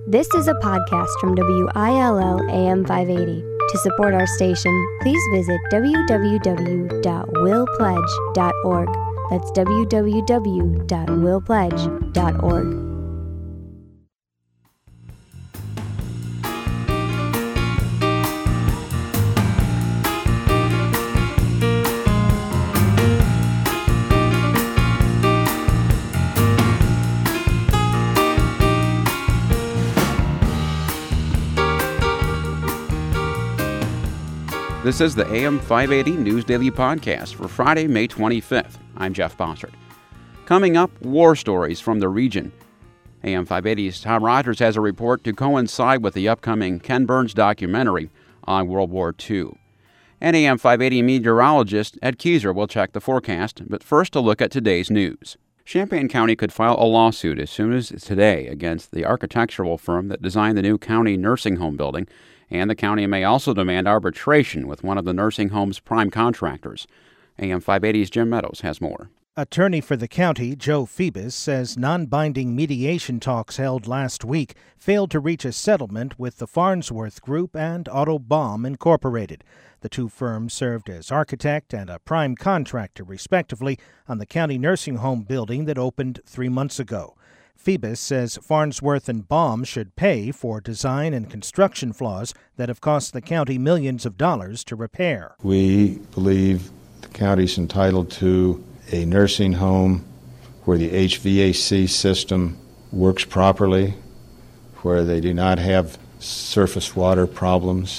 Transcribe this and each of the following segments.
This is a podcast from WILL AM 580. To support our station, please visit www.willpledge.org. That's www.willpledge.org. This is the AM 580 News Daily Podcast for Friday, May 25th. I'm Jeff Bossert. Coming up, war stories from the region. AM 580's Tom Rogers has a report to coincide with the upcoming Ken Burns documentary on World War II. And AM 580 meteorologist Ed Keyser will check the forecast, but first a look at today's news. Champaign County could file a lawsuit as soon as today against the architectural firm that designed the new county nursing home building, and the county may also demand arbitration with one of the nursing home's prime contractors. AM 580's Jim Meadows has more. Attorney for the county, Joe Phoebus, says non-binding mediation talks held last week failed to reach a settlement with the Farnsworth Group and Autobahn Incorporated. The two firms served as architect and a prime contractor, respectively, on the county nursing home building that opened 3 months ago. Phoebus says Farnsworth and Baum should pay for design and construction flaws that have cost the county millions of dollars to repair. We believe the county's entitled to a nursing home where the HVAC system works properly, where they do not have surface water problems,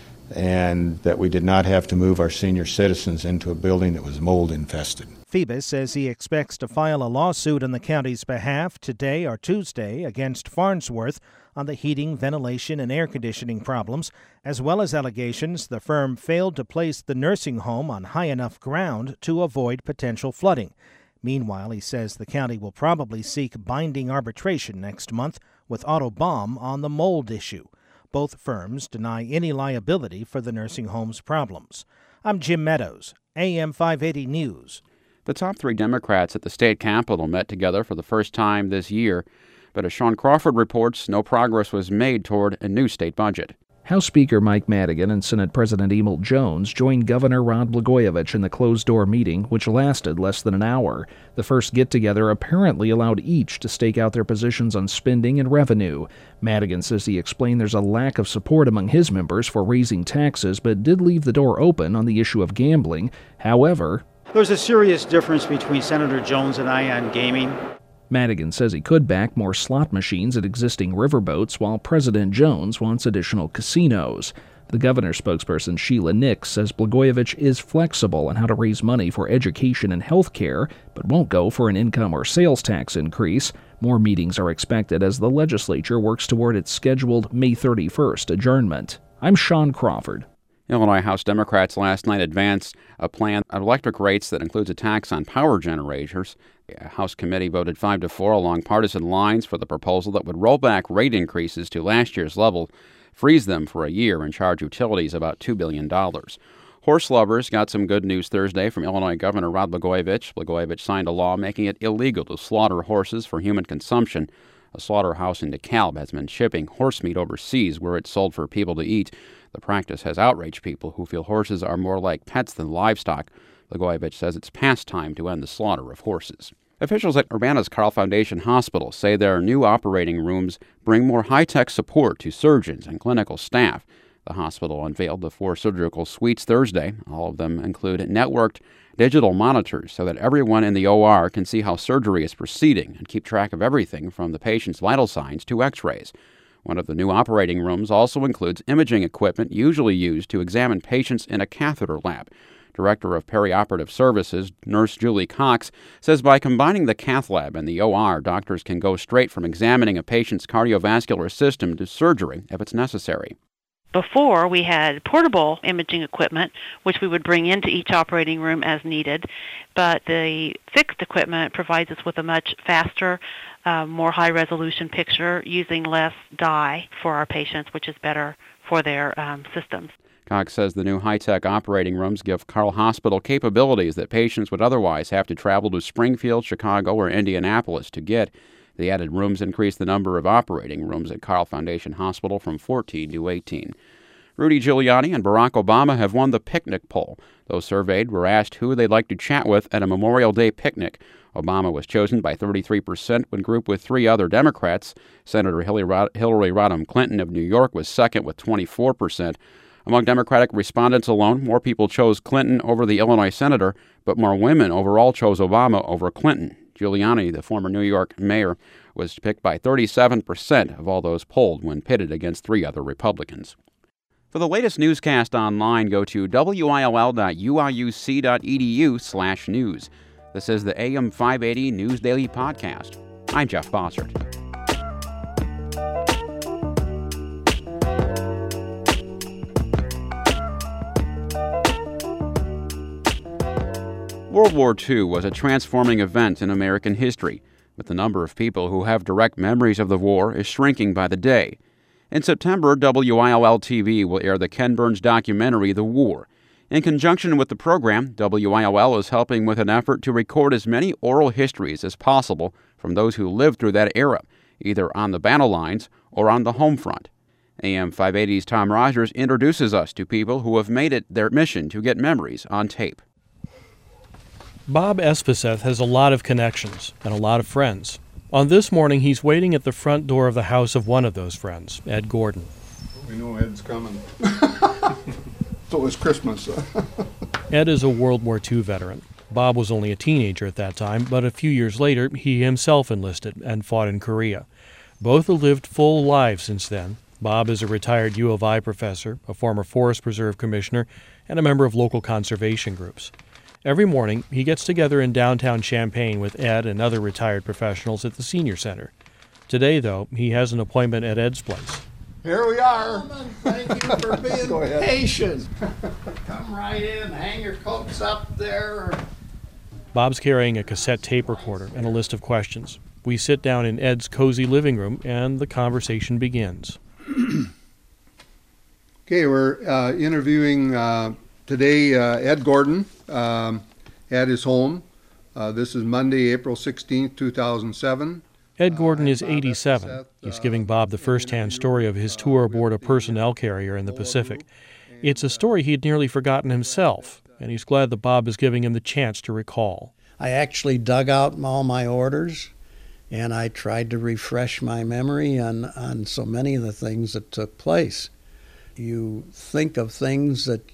and that we did not have to move our senior citizens into a building that was mold infested. Phoebus says he expects to file a lawsuit on the county's behalf today or Tuesday against Farnsworth on the heating, ventilation, and air conditioning problems, as well as allegations the firm failed to place the nursing home on high enough ground to avoid potential flooding. Meanwhile, he says the county will probably seek binding arbitration next month with Autobahn on the mold issue. Both firms deny any liability for the nursing home's problems. I'm Jim Meadows, AM 580 News. The top three Democrats at the state capitol met together for the first time this year, but as Sean Crawford reports, no progress was made toward a new state budget. House Speaker Mike Madigan and Senate President Emil Jones joined Governor Rod Blagojevich in the closed-door meeting, which lasted less than an hour. The first get-together apparently allowed each to stake out their positions on spending and revenue. Madigan says he explained there's a lack of support among his members for raising taxes, but did leave the door open on the issue of gambling. However, there's a serious difference between Senator Jones and I on gaming. Madigan says he could back more slot machines at existing riverboats, while President Jones wants additional casinos. The governor's spokesperson, Sheila Nix, says Blagojevich is flexible on how to raise money for education and health care, but won't go for an income or sales tax increase. More meetings are expected as the legislature works toward its scheduled May 31st adjournment. I'm Sean Crawford. Illinois House Democrats last night advanced a plan on electric rates that includes a tax on power generators. The House committee voted 5-4 along partisan lines for the proposal that would roll back rate increases to last year's level, freeze them for a year, and charge utilities about $2 billion. Horse lovers got some good news Thursday from Illinois Governor Rod Blagojevich. Blagojevich signed a law making it illegal to slaughter horses for human consumption. A slaughterhouse in DeKalb has been shipping horse meat overseas where it's sold for people to eat. The practice has outraged people who feel horses are more like pets than livestock. Blagojevich says it's past time to end the slaughter of horses. Officials at Urbana's Carle Foundation Hospital say their new operating rooms bring more high-tech support to surgeons and clinical staff. The hospital unveiled the 4 surgical suites Thursday. All of them include networked digital monitors so that everyone in the OR can see how surgery is proceeding and keep track of everything from the patient's vital signs to x-rays. One of the new operating rooms also includes imaging equipment usually used to examine patients in a catheter lab. Director of Perioperative Services, Nurse Julie Cox, says by combining the cath lab and the OR, doctors can go straight from examining a patient's cardiovascular system to surgery if it's necessary. Before, we had portable imaging equipment, which we would bring into each operating room as needed, but the fixed equipment provides us with a much faster, more high-resolution picture using less dye for our patients, which is better for their systems. Cox says the new high-tech operating rooms give Carle Hospital capabilities that patients would otherwise have to travel to Springfield, Chicago, or Indianapolis to get. The added rooms increased the number of operating rooms at Carle Foundation Hospital from 14 to 18. Rudy Giuliani and Barack Obama have won the picnic poll. Those surveyed were asked who they'd like to chat with at a Memorial Day picnic. Obama was chosen by 33% when grouped with three other Democrats. Senator Hillary Rodham Clinton of New York was second with 24%. Among Democratic respondents alone, more people chose Clinton over the Illinois senator, but more women overall chose Obama over Clinton. Giuliani, the former New York mayor, was picked by 37% of all those polled when pitted against three other Republicans. For the latest newscast online, go to will.uiuc.edu/news. This is the AM 580 News Daily Podcast. I'm Jeff Bossert. World War II was a transforming event in American history, but the number of people who have direct memories of the war is shrinking by the day. In September, WILL-TV will air the Ken Burns documentary, The War. In conjunction with the program, WILL is helping with an effort to record as many oral histories as possible from those who lived through that era, either on the battle lines or on the home front. AM 580's Tom Rogers introduces us to people who have made it their mission to get memories on tape. Bob Espeseth has a lot of connections and a lot of friends. On this morning, he's waiting at the front door of the house of one of those friends, Ed Gordon. We know Ed's coming. So it's Christmas. Ed is a World War II veteran. Bob was only a teenager at that time, but a few years later, he himself enlisted and fought in Korea. Both have lived full lives since then. Bob is a retired U of I professor, a former Forest Preserve commissioner, and a member of local conservation groups. Every morning, he gets together in downtown Champaign with Ed and other retired professionals at the Senior Center. Today, though, he has an appointment at Ed's place. Here we are. Thank you for being patient. Come right in, hang your coats up there. Bob's carrying a cassette tape recorder and a list of questions. We sit down in Ed's cozy living room, and the conversation begins. Okay, we're interviewing today Ed Gordon at his home. This is Monday, April 16th, 2007. Ed Gordon is 87. He's giving Bob the first-hand story of his tour aboard a personnel carrier in the Pacific. It's a story he'd nearly forgotten himself, and he's glad that Bob is giving him the chance to recall. I actually dug out all my orders, and I tried to refresh my memory on so many of the things that took place. You think of things that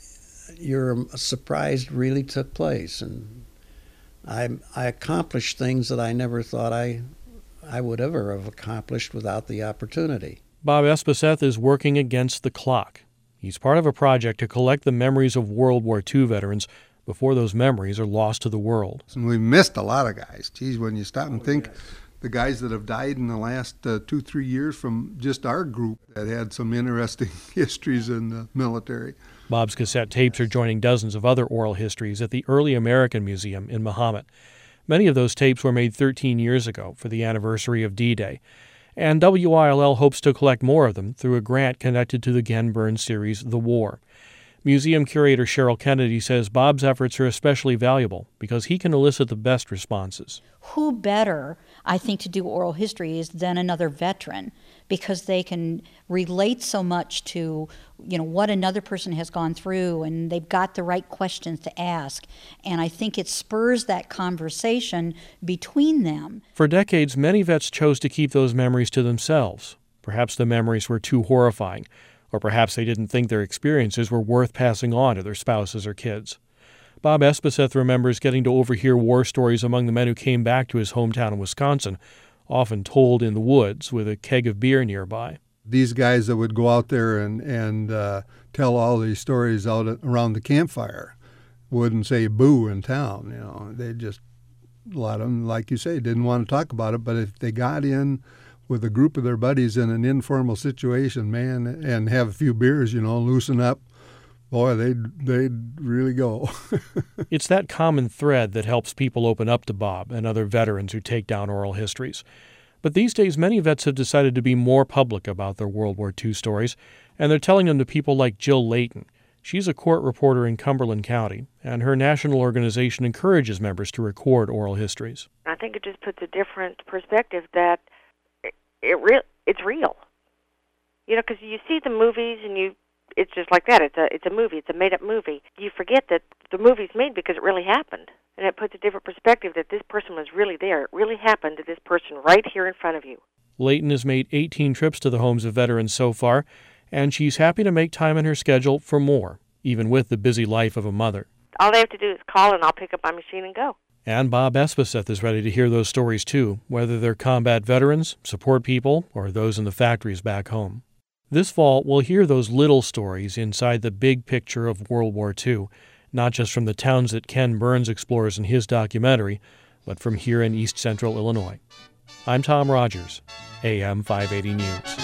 you're surprised really took place, and I accomplished things that I never thought I would ever have accomplished without the opportunity. Bob Espeseth is working against the clock. He's part of a project to collect the memories of World War II veterans before those memories are lost to the world. And we missed a lot of guys. Geez, when you stop and think, the guys that have died in the last 2-3 years from just our group that had some interesting histories in the military. Bob's cassette tapes are joining dozens of other oral histories at the Early American Museum in Mahomet. Many of those tapes were made 13 years ago for the anniversary of D-Day, and WILL hopes to collect more of them through a grant connected to the Ken Burns series, The War. Museum curator Cheryl Kennedy says Bob's efforts are especially valuable because he can elicit the best responses. Who better, I think, to do oral histories than another veteran, because they can relate so much to, what another person has gone through, and they've got the right questions to ask. And I think it spurs that conversation between them. For decades, many vets chose to keep those memories to themselves. Perhaps the memories were too horrifying, or perhaps they didn't think their experiences were worth passing on to their spouses or kids. Bob Espeseth remembers getting to overhear war stories among the men who came back to his hometown in Wisconsin, often told in the woods with a keg of beer nearby. These guys that would go out there and tell all these stories out around the campfire wouldn't say boo in town. They just, a lot of them, like you say, didn't want to talk about it. But if they got in with a group of their buddies in an informal situation, man, and have a few beers, loosen up, boy, they'd really go. It's that common thread that helps people open up to Bob and other veterans who take down oral histories. But these days, many vets have decided to be more public about their World War II stories, and they're telling them to people like Jill Layton. She's a court reporter in Cumberland County, and her national organization encourages members to record oral histories. I think it just puts a different perspective that it's real. You know, because you see the movies and it's just like that. It's a movie. It's a made-up movie. You forget that the movie's made because it really happened. And it puts a different perspective that this person was really there. It really happened to this person right here in front of you. Leighton has made 18 trips to the homes of veterans so far, and she's happy to make time in her schedule for more, even with the busy life of a mother. All they have to do is call, and I'll pick up my machine and go. And Bob Espeseth is ready to hear those stories too, whether they're combat veterans, support people, or those in the factories back home. This fall, we'll hear those little stories inside the big picture of World War II, not just from the towns that Ken Burns explores in his documentary, but from here in East Central Illinois. I'm Tom Rogers, AM 580 News.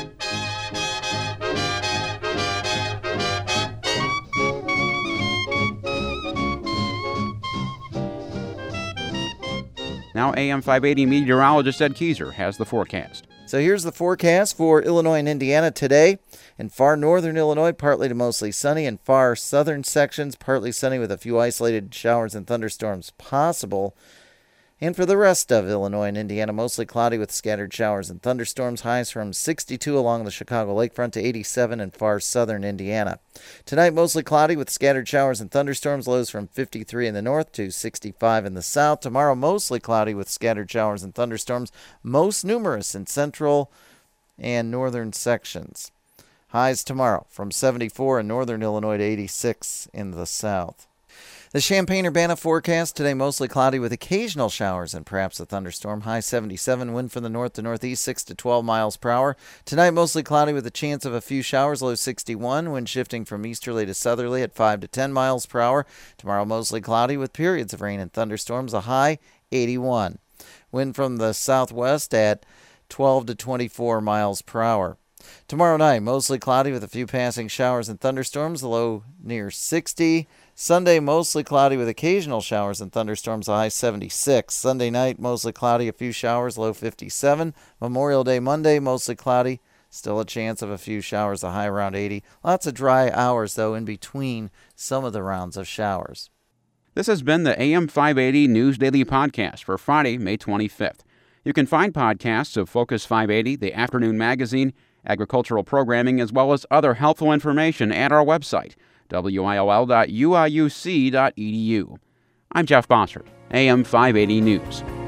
Now AM 580 meteorologist Ed Keyser has the forecast. So here's the forecast for Illinois and Indiana today. In far northern Illinois, partly to mostly sunny. In far southern sections, partly sunny with a few isolated showers and thunderstorms possible. And for the rest of Illinois and Indiana, mostly cloudy with scattered showers and thunderstorms. Highs from 62 along the Chicago lakefront to 87 in far southern Indiana. Tonight, mostly cloudy with scattered showers and thunderstorms. Lows from 53 in the north to 65 in the south. Tomorrow, mostly cloudy with scattered showers and thunderstorms. Most numerous in central and northern sections. Highs tomorrow from 74 in northern Illinois to 86 in the south. The Champaign-Urbana forecast today mostly cloudy with occasional showers and perhaps a thunderstorm. High 77, wind from the north to northeast 6 to 12 miles per hour. Tonight mostly cloudy with a chance of a few showers. Low 61, wind shifting from easterly to southerly at 5 to 10 miles per hour. Tomorrow mostly cloudy with periods of rain and thunderstorms. A high 81. Wind from the southwest at 12 to 24 miles per hour. Tomorrow night mostly cloudy with a few passing showers and thunderstorms. The low near 60. Sunday, mostly cloudy with occasional showers and thunderstorms, a high 76. Sunday night, mostly cloudy, a few showers, low 57. Memorial Day Monday, mostly cloudy, still a chance of a few showers, a high around 80. Lots of dry hours, though, in between some of the rounds of showers. This has been the AM 580 News Daily Podcast for Friday, May 25th. You can find podcasts of Focus 580, the afternoon magazine, agricultural programming, as well as other helpful information at our website, WIOL.uiuc.edu. I'm Jeff Bossert, AM 580 News.